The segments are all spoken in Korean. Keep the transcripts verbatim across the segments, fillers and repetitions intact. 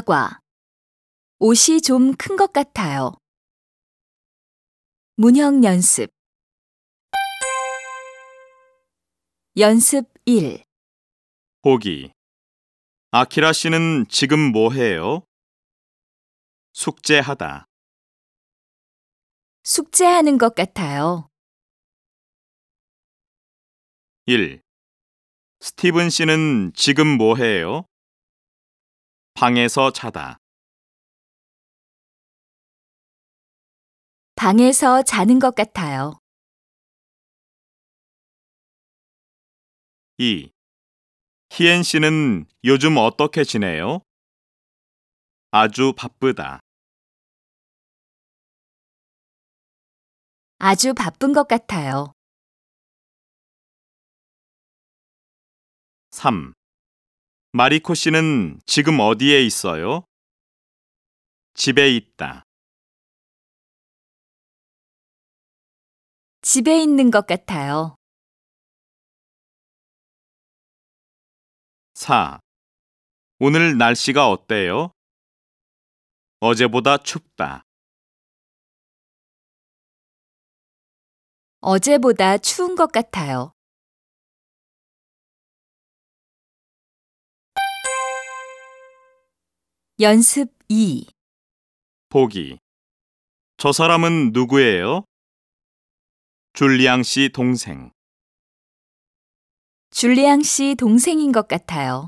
사과. 옷이 좀 큰 것 같아요. 문형 연습. 연습 일. 보기. 아키라 씨는 지금 뭐 해요? 숙제하다. 숙제하는 것 같아요. 일. 스티븐 씨는 지금 뭐 해요? 방에서 자다. 방에서 자는 것 같아요. 이. 희엔 씨는 요즘 어떻게 지내요? 아주 바쁘다. 아주 바쁜 것 같아요. 삼. 마리코 씨는 지금 어디에 있어요? 집에 있다. 집에 있는 것 같아요. 사. 오늘 날씨가 어때요? 어제보다 춥다. 어제보다 추운 것 같아요. 연습 이. 보기. 저 사람은 누구예요? 줄리앙 씨 동생. 줄리앙 씨 동생인 것 같아요.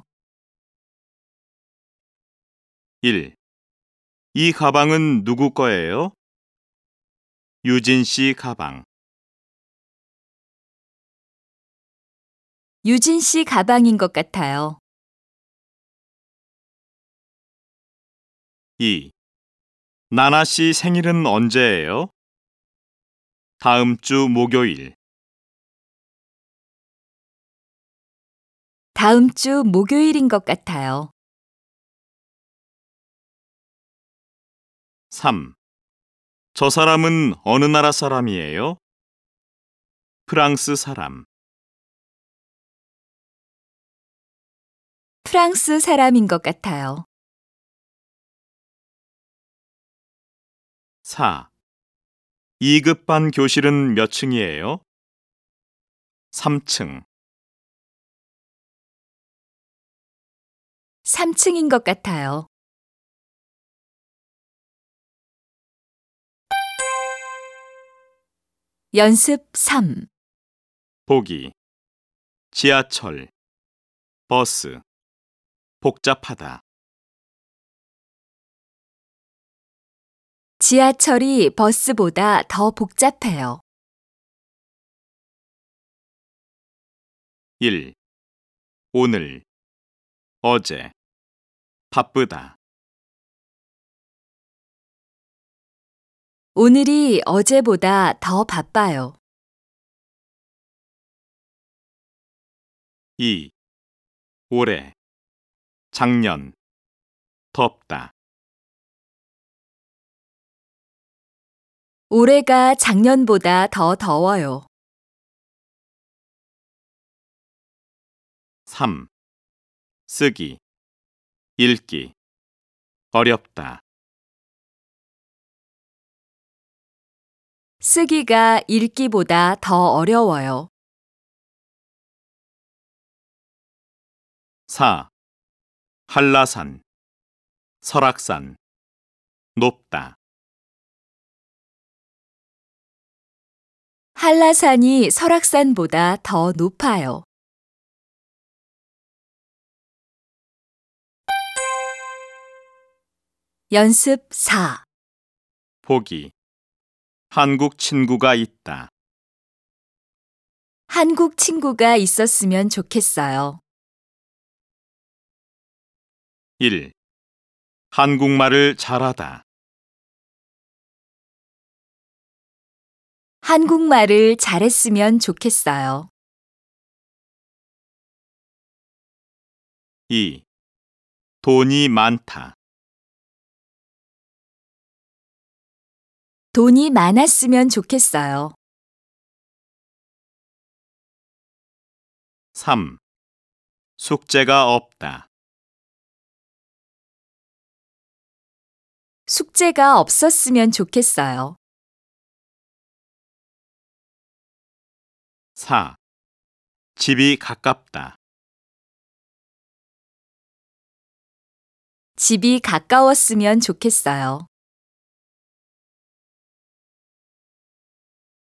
일. 이 가방은 누구 거예요? 유진 씨 가방. 유진 씨 가방인 것 같아요. 이. 나나 씨 생일은 언제예요? 다음 주 목요일. 다음 주 목요일인 것 같아요. 삼. 저 사람은 어느 나라 사람이에요? 프랑스 사람. 프랑스 사람인 것 같아요. 사. 이 급 반 교실은 몇 층이에요? 삼 층. 삼 층인 것 같아요. 연습 삼. 보기. 지하철, 버스, 복잡하다. 지하철이 버스보다 더 복잡해요. 일. 오늘, 어제, 바쁘다. 오늘이 어제보다 더 바빠요. 이. 올해, 작년, 덥다. 올해가 작년보다 더 더워요. 삼. 쓰기, 읽기, 어렵다. 쓰기가 읽기보다 더 어려워요. 사. 한라산, 설악산, 높다. 한라산이 설악산보다 더 높아요. 연습 사. 보기. 한국 친구가 있다. 한국 친구가 있었으면 좋겠어요. 일. 한국말을 잘하다. 한국말을 잘했으면 좋겠어요. 이. 돈이 많다. 돈이 많았으면 좋겠어요. 삼. 숙제가 없다. 숙제가 없었으면 좋겠어요. 사. 집이 가깝다. 집이 가까웠으면 좋겠어요.